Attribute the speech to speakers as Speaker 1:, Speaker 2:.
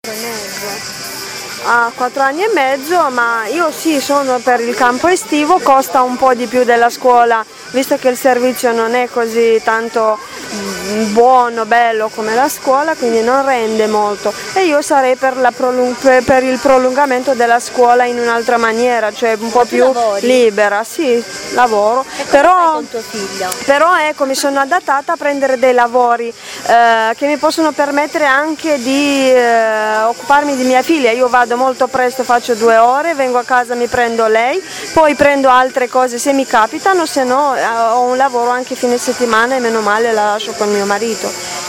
Speaker 1: A 4 anni e mezzo, ma io sì, sono per il campo estivo, costa un po' di più della scuola, visto che il servizio non è così tanto buono, bello come la scuola, quindi non rende molto, e io sarei per il prolungamento della scuola in un'altra maniera, cioè un po' più libera. Sì, lavoro,
Speaker 2: però con tuo figlio?
Speaker 1: Però ecco, mi sono adattata a prendere dei lavori che mi possono permettere anche di occuparmi di mia figlia. Io vado molto presto, faccio 2 ore, vengo a casa, mi prendo lei, poi prendo altre cose se mi capitano, se no ho un lavoro anche fine settimana e meno male la lascio con mio marito.